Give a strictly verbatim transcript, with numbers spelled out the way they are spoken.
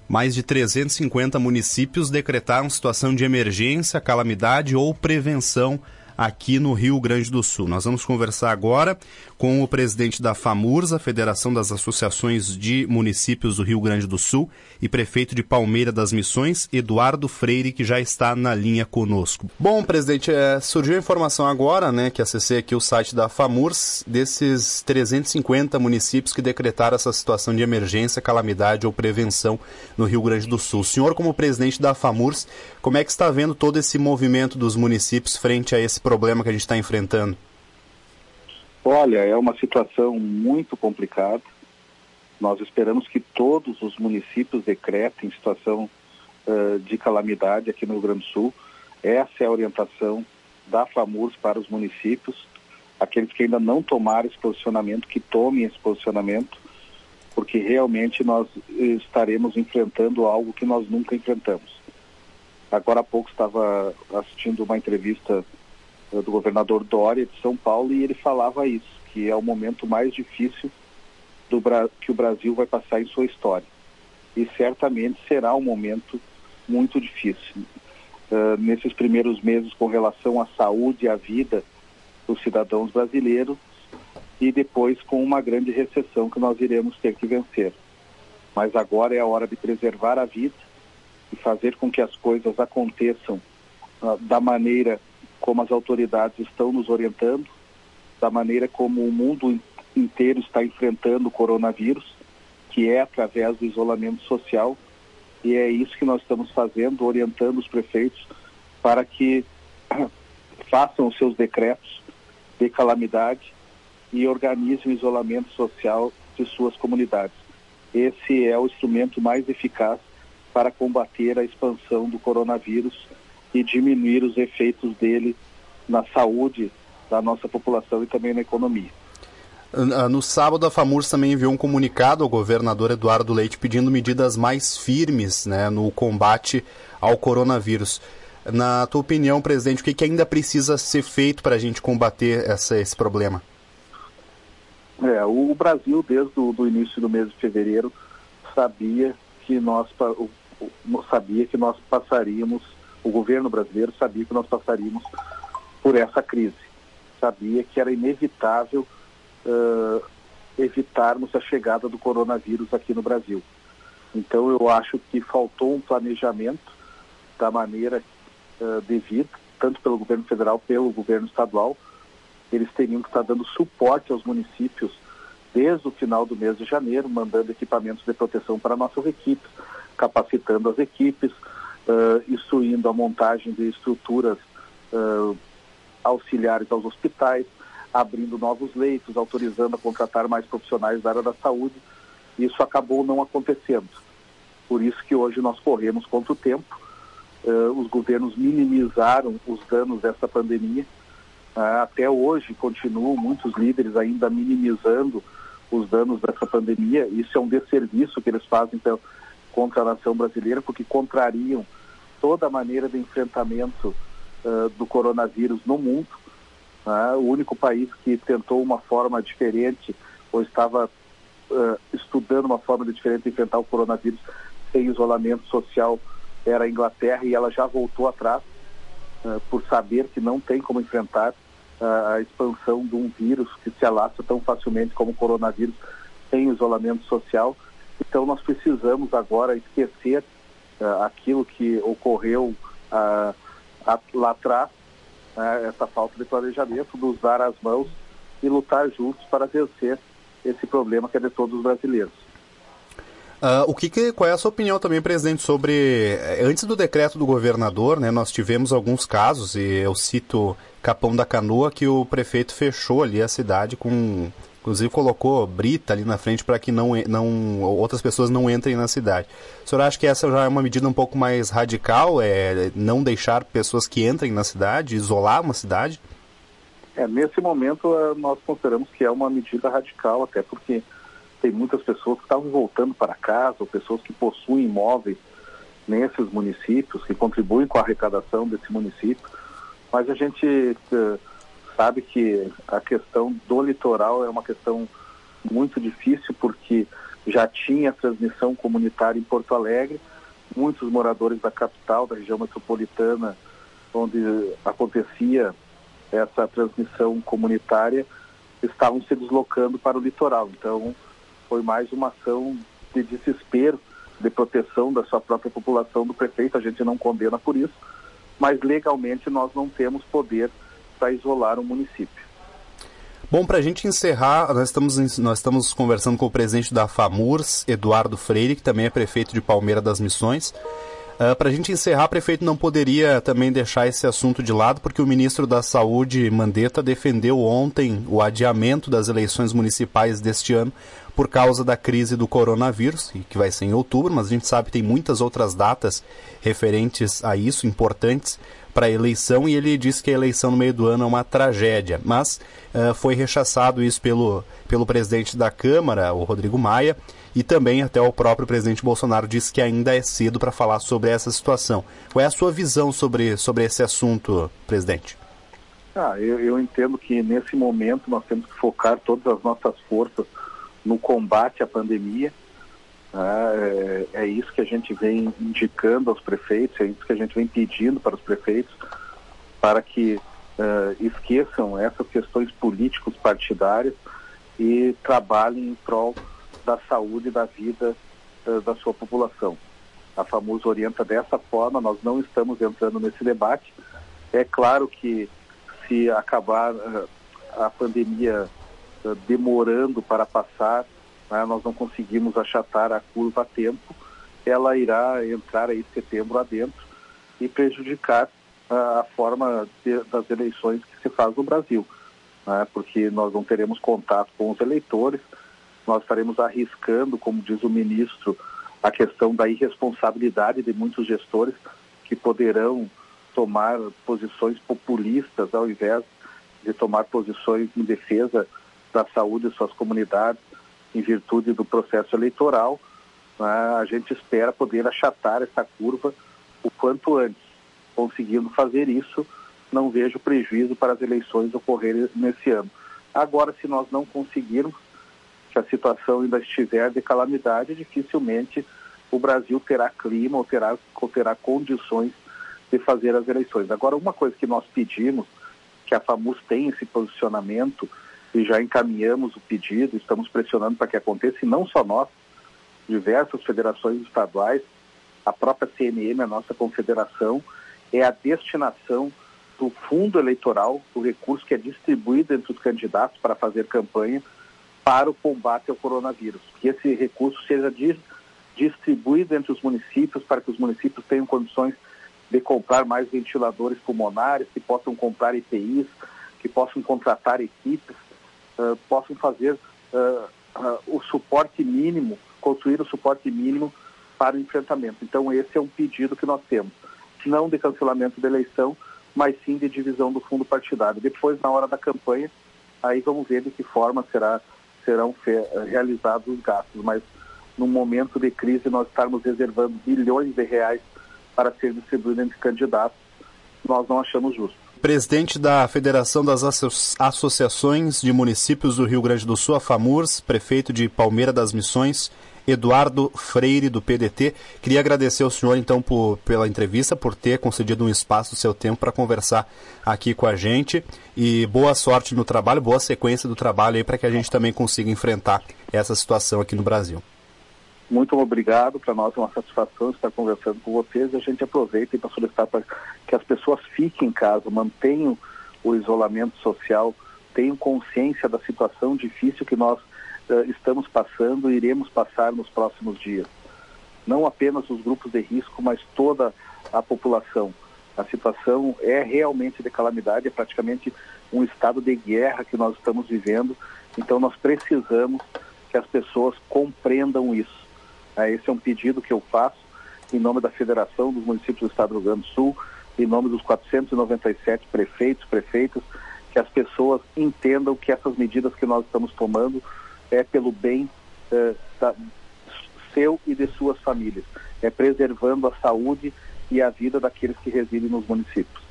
Mais de trezentos e cinquenta municípios decretaram situação de emergência, calamidade ou prevenção aqui no Rio Grande do Sul. Nós vamos conversar agora com o presidente da FAMURS, a Federação das Associações de Municípios do Rio Grande do Sul, e prefeito de Palmeira das Missões, Eduardo Freire, que já está na linha conosco. Bom, presidente, é, surgiu a informação agora, né, que acessei aqui o site da FAMURS, desses trezentos e cinquenta municípios que decretaram essa situação de emergência, calamidade ou prevenção no Rio Grande do Sul. O senhor, como presidente da FAMURS, como é que está vendo todo esse movimento dos municípios frente a esse problema que a gente está enfrentando? Olha, é uma situação muito complicada. Nós esperamos que todos os municípios decretem situação uh, de calamidade aqui no Rio Grande do Sul. Essa é a orientação da FAMURS para os municípios. Aqueles que ainda não tomaram esse posicionamento, que tomem esse posicionamento, porque realmente nós estaremos enfrentando algo que nós nunca enfrentamos. Agora há pouco estava assistindo uma entrevista do governador Dória de São Paulo e ele falava isso, que é o momento mais difícil do Bra- que o Brasil vai passar em sua história. E certamente será um momento muito difícil. Uh, nesses primeiros meses com relação à saúde e à vida dos cidadãos brasileiros e depois com uma grande recessão que nós iremos ter que vencer. Mas agora é a hora de preservar a vida e fazer com que as coisas aconteçam uh, da maneira como as autoridades estão nos orientando, da maneira como o mundo inteiro está enfrentando o coronavírus, que é através do isolamento social, e é isso que nós estamos fazendo, orientando os prefeitos para que façam os seus decretos de calamidade e organizem o isolamento social de suas comunidades. Esse é o instrumento mais eficaz para combater a expansão do coronavírus e diminuir os efeitos dele na saúde da nossa população e também na economia. No sábado, a FAMURS também enviou um comunicado ao governador Eduardo Leite pedindo medidas mais firmes, né, no combate ao coronavírus. Na tua opinião, presidente, o que, que ainda precisa ser feito para a gente combater essa, esse problema? É, o Brasil, desde o do início do mês de fevereiro, sabia que nós, o, o, sabia que nós passaríamos, o governo brasileiro sabia que nós passaríamos por essa crise. Sabia que era inevitável uh, evitarmos a chegada do coronavírus aqui no Brasil. Então eu acho que faltou um planejamento da maneira uh, devida, tanto pelo governo federal, pelo governo estadual. Eles teriam que estar dando suporte aos municípios desde o final do mês de janeiro, mandando equipamentos de proteção para nossas equipes, capacitando as equipes, uh, instruindo a montagem de estruturas uh, auxiliares aos hospitais, abrindo novos leitos, autorizando a contratar mais profissionais da área da saúde. Isso acabou não acontecendo. Por isso que hoje nós corremos contra o tempo. Uh, os governos minimizaram os danos dessa pandemia. Uh, até hoje continuam muitos líderes ainda minimizando os danos dessa pandemia. Isso é um desserviço que eles fazem pela, contra a nação brasileira, porque contrariam toda a maneira de enfrentamento Uh, do coronavírus no mundo. Uh, o único país que tentou uma forma diferente ou estava uh, estudando uma forma diferente de enfrentar o coronavírus sem isolamento social era a Inglaterra, e ela já voltou atrás uh, por saber que não tem como enfrentar uh, a expansão de um vírus que se alastra tão facilmente como o coronavírus sem isolamento social. Então nós precisamos agora esquecer uh, aquilo que ocorreu uh, lá atrás, né, essa falta de planejamento, nos dar as mãos e lutar juntos para vencer esse problema que é de todos os brasileiros. Uh, o que, que, qual é a sua opinião também, presidente, sobre, antes do decreto do governador, né, nós tivemos alguns casos, e eu cito Capão da Canoa, que o prefeito fechou ali a cidade com, inclusive colocou brita ali na frente para que não, não, outras pessoas não entrem na cidade. O senhor acha que essa já é uma medida um pouco mais radical, é não deixar pessoas que entrem na cidade, isolar uma cidade? É, nesse momento nós consideramos que é uma medida radical, até porque tem muitas pessoas que estavam voltando para casa, ou pessoas que possuem imóveis nesses municípios, que contribuem com a arrecadação desse município, mas a gente uh, sabe que a questão do litoral é uma questão muito difícil, porque já tinha transmissão comunitária em Porto Alegre. Muitos moradores da capital, da região metropolitana, onde acontecia essa transmissão comunitária, estavam se deslocando para o litoral. Então, foi mais uma ação de desespero, de proteção da sua própria população, do prefeito. A gente não condena por isso, mas legalmente nós não temos poder para isolar um município. Bom, para a gente encerrar, nós estamos, nós estamos conversando com o presidente da FAMURS, Eduardo Freire, que também é prefeito de Palmeira das Missões. Uh, para a gente encerrar, prefeito, não poderia também deixar esse assunto de lado, porque o ministro da Saúde, Mandetta, defendeu ontem o adiamento das eleições municipais deste ano por causa da crise do coronavírus, que vai ser em outubro, mas a gente sabe que tem muitas outras datas referentes a isso, importantes para a eleição, e ele disse que a eleição no meio do ano é uma tragédia, mas uh, foi rechaçado isso pelo, pelo presidente da Câmara, o Rodrigo Maia, e também até o próprio presidente Bolsonaro disse que ainda é cedo para falar sobre essa situação. Qual é a sua visão sobre, sobre esse assunto, presidente? Ah, eu, eu entendo que nesse momento nós temos que focar todas as nossas forças no combate à pandemia. Ah, é, é isso que a gente vem indicando aos prefeitos, é isso que a gente vem pedindo para os prefeitos, para que uh, esqueçam essas questões políticos partidárias e trabalhem em prol da saúde e da vida uh, da sua população. A FAMURS orienta dessa forma, nós não estamos entrando nesse debate. É claro que se acabar uh, a pandemia uh, demorando para passar, né, nós não conseguimos achatar a curva a tempo, ela irá entrar aí setembro adentro e prejudicar uh, a forma de, das eleições que se faz no Brasil, né, porque nós não teremos contato com os eleitores, nós estaremos arriscando, como diz o ministro, a questão da irresponsabilidade de muitos gestores que poderão tomar posições populistas ao invés de tomar posições em defesa da saúde de suas comunidades em virtude do processo eleitoral. Né? A gente espera poder achatar essa curva o quanto antes. Conseguindo fazer isso, não vejo prejuízo para as eleições ocorrerem nesse ano. Agora, se nós não conseguirmos, se a situação ainda estiver de calamidade, dificilmente o Brasil terá clima ou terá, ou terá condições de fazer as eleições. Agora, uma coisa que nós pedimos, que a FAMURS tem esse posicionamento, e já encaminhamos o pedido, estamos pressionando para que aconteça, e não só nós, diversas federações estaduais, a própria C N M, a nossa confederação, é a destinação do fundo eleitoral, do recurso que é distribuído entre os candidatos para fazer campanha para o combate ao coronavírus. Que esse recurso seja di- distribuído entre os municípios, para que os municípios tenham condições de comprar mais ventiladores pulmonares, que possam comprar E P Is, que possam contratar equipes, Uh, possam fazer uh, uh, o suporte mínimo, construir o suporte mínimo para o enfrentamento. Então esse é um pedido que nós temos, não de cancelamento da eleição, mas sim de divisão do fundo partidário. Depois, na hora da campanha, aí vamos ver de que forma será, serão fe- realizados os gastos, mas no momento de crise nós estarmos reservando bilhões de reais para ser distribuído entre candidatos, nós não achamos justo. Presidente da Federação das Asso- Associações de Municípios do Rio Grande do Sul, a FAMURS, prefeito de Palmeira das Missões, Eduardo Freire, do P D T. Queria agradecer ao senhor, então, por, pela entrevista, por ter concedido um espaço do seu tempo para conversar aqui com a gente. E boa sorte no trabalho, boa sequência do trabalho aí para que a gente também consiga enfrentar essa situação aqui no Brasil. Muito obrigado, para nós é uma satisfação estar conversando com vocês. A gente aproveita para solicitar para que as pessoas fiquem em casa, mantenham o isolamento social, tenham consciência da situação difícil que nós uh, estamos passando e iremos passar nos próximos dias. Não apenas os grupos de risco, mas toda a população. A situação é realmente de calamidade, é praticamente um estado de guerra que nós estamos vivendo, então nós precisamos que as pessoas compreendam isso. Esse é um pedido que eu faço em nome da Federação dos Municípios do Estado do Rio Grande do Sul, em nome dos quatrocentos e noventa e sete prefeitos, prefeitas, que as pessoas entendam que essas medidas que nós estamos tomando é pelo bem eh, da, seu e de suas famílias, é preservando a saúde e a vida daqueles que residem nos municípios.